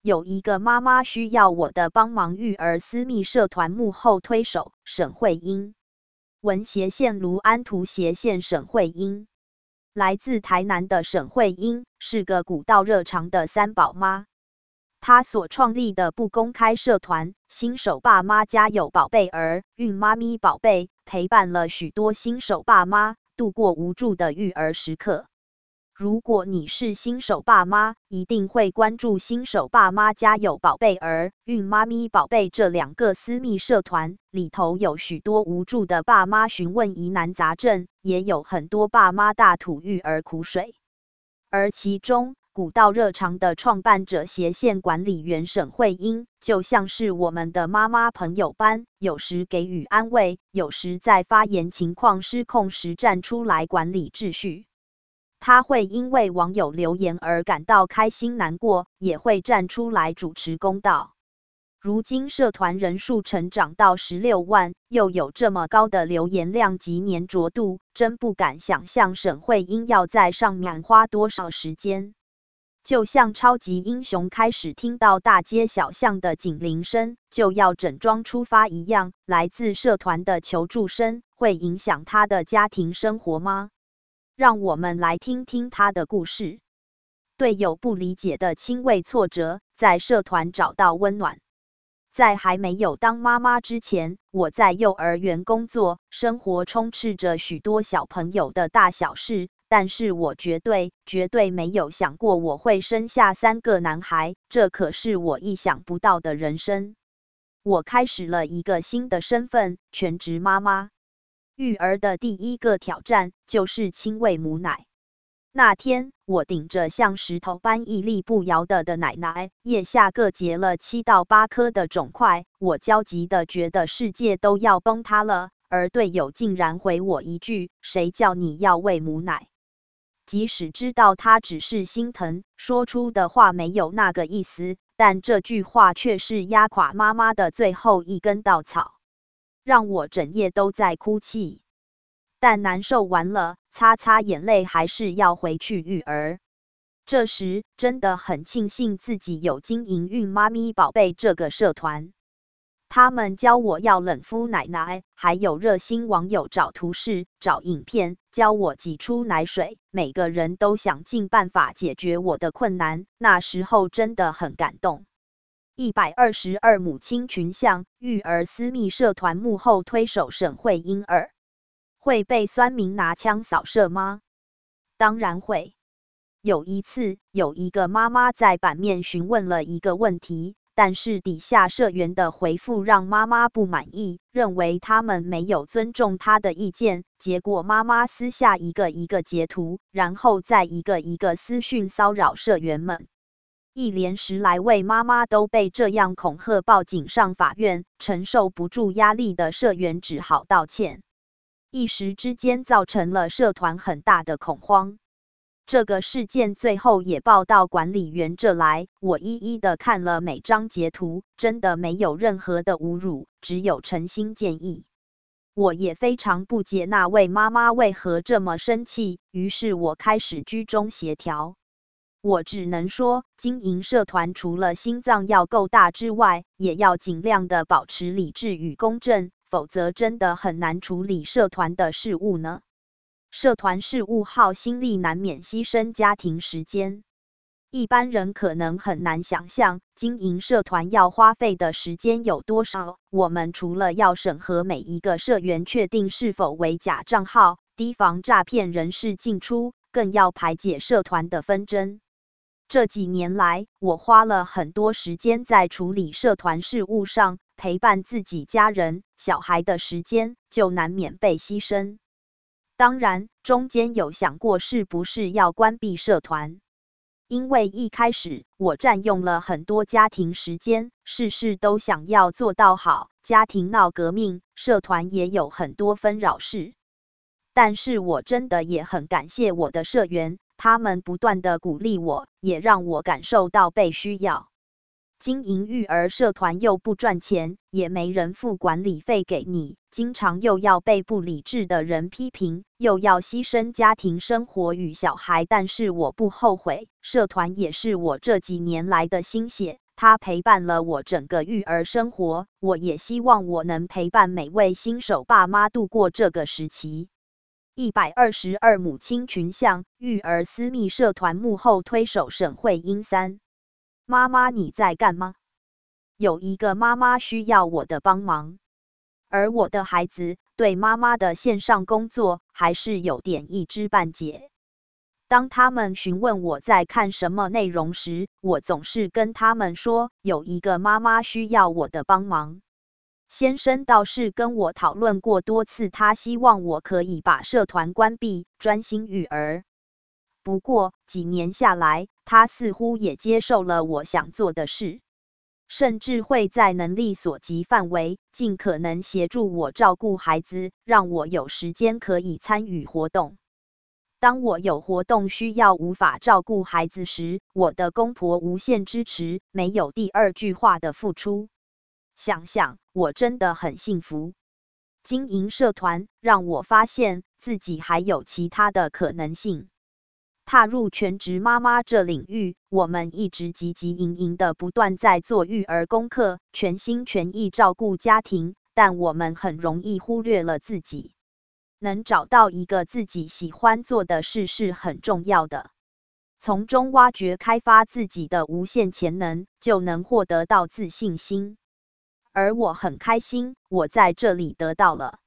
有一个妈妈需要我的帮忙，育儿私密社团幕后推手沈慧英，文斜线卢安图斜线沈慧英。来自台南的沈慧英是个古道热肠的三宝妈，她所创立的不公开社团新手爸妈家有宝贝儿孕妈咪宝贝，陪伴了许多新手爸妈度过无助的育儿时刻。如果你是新手爸妈，一定会关注新手爸妈家有宝贝儿孕妈咪宝贝这2个私密社团，里头有许多无助的爸妈询问疑难杂症，也有很多爸妈大吐育儿苦水。而其中古道热肠的创办者斜线管理员沈慧英，就像是我们的妈妈朋友般，有时给予安慰，有时在发言情况失控时站出来管理秩序。他会因为网友留言而感到开心难过，也会站出来主持公道。如今社团人数成长到16万，又有这么高的留言量及粘着度，真不敢想象沈慧英要在上面花多少时间。就像超级英雄开始听到大街小巷的警铃声就要整装出发一样，来自社团的求助声会影响他的家庭生活吗？让我们来听听他的故事。对有不理解的轻微挫折，在社团找到温暖。在还没有当妈妈之前，我在幼儿园工作，生活充斥着许多小朋友的大小事，但是我绝对没有想过我会生下3个男孩，这可是我意想不到的人生。我开始了一个新的身份，全职妈妈。育儿的第一个挑战就是亲喂母奶。那天，我顶着像石头般屹立不摇的奶奶，腋下各结了7到8颗的肿块，我焦急的觉得世界都要崩塌了，而队友竟然回我一句：“谁叫你要喂母奶？”即使知道他只是心疼，说出的话没有那个意思，但这句话却是压垮妈妈的最后一根稻草。让我整夜都在哭泣，但难受完了，擦擦眼泪，还是要回去育儿。这时真的很庆幸自己有经营孕妈咪宝贝这个社团，他们教我要冷敷奶奶，还有热心网友找图示、找影片，教我挤出奶水，每个人都想尽办法解决我的困难，那时候真的很感动。122母亲群像育儿私密社团幕后推手沈慧英儿，会被酸民拿枪扫射吗？当然会。有一次，有一个妈妈在版面询问了一个问题，但是底下社员的回复让妈妈不满意，认为他们没有尊重她的意见，结果妈妈私下一个一个截图，然后再一个一个私讯骚扰社员们。一连10来位妈妈都被这样恐吓，报警上法院，承受不住压力的社员只好道歉。一时之间造成了社团很大的恐慌。这个事件最后也报到管理员这来，我一一的看了每张截图，真的没有任何的侮辱，只有诚心建议。我也非常不解那位妈妈为何这么生气，于是我开始居中协调。我只能说，经营社团除了心脏要够大之外，也要尽量的保持理智与公正，否则真的很难处理社团的事务呢。社团事务耗心力，难免牺牲家庭时间。一般人可能很难想象，经营社团要花费的时间有多少。我们除了要审核每一个社员确定是否为假账号，提防诈骗人士进出，更要排解社团的纷争。这几年来，我花了很多时间在处理社团事务上，陪伴自己家人、小孩的时间就难免被牺牲。当然，中间有想过是不是要关闭社团，因为一开始我占用了很多家庭时间，事事都想要做到好，家庭闹革命，社团也有很多纷扰事。但是我真的也很感谢我的社员，他们不断的鼓励我，也让我感受到被需要。经营育儿社团又不赚钱，也没人付管理费给你，经常又要被不理智的人批评，又要牺牲家庭生活与小孩，但是我不后悔，社团也是我这几年来的心血， 它陪伴了我整个育儿生活，我也希望我能陪伴每位新手爸妈度过这个时期。122母亲群像育儿私密社团幕后推手沈慧英3。妈妈你在干嘛？有一个妈妈需要我的帮忙，而我的孩子对妈妈的线上工作还是有点一知半解。当他们询问我在看什么内容时，我总是跟他们说，有一个妈妈需要我的帮忙。先生倒是跟我讨论过多次，他希望我可以把社团关闭，专心育儿。不过几年下来，他似乎也接受了我想做的事，甚至会在能力所及范围，尽可能协助我照顾孩子，让我有时间可以参与活动。当我有活动需要无法照顾孩子时，我的公婆无限支持，没有第二句话的付出。想想，我真的很幸福。经营社团让我发现自己还有其他的可能性。踏入全职妈妈这领域，我们一直汲汲营营的不断在做育儿功课，全心全意照顾家庭，但我们很容易忽略了自己。能找到一个自己喜欢做的事是很重要的，从中挖掘开发自己的无限潜能，就能获得到自信心。而我很开心，我在这里得到了。